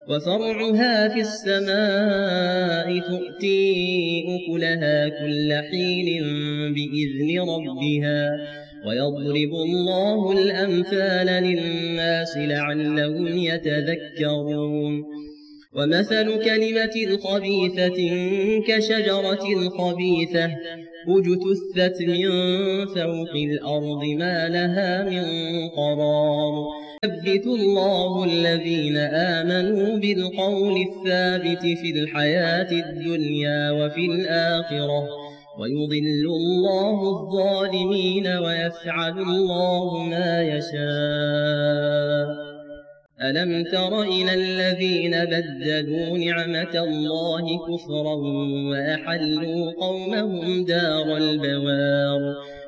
وفرعها في السماء تؤتي أكلها كل حين بإذن ربها ويضرب الله الأمثال للناس لعلهم يتذكرون ومثل كلمة خبيثة كشجرة خبيثة اجتثت من فوق الأرض ما لها من قرار يثبت الله الذين آمنوا بالقول الثابت في الحياة الدنيا وفي الآخرة ويضل الله الظالمين ويفعل الله ما يشاء ألم تر إلى الذين بدلوا نعمة الله كفرا وأحلوا قومهم دار البوار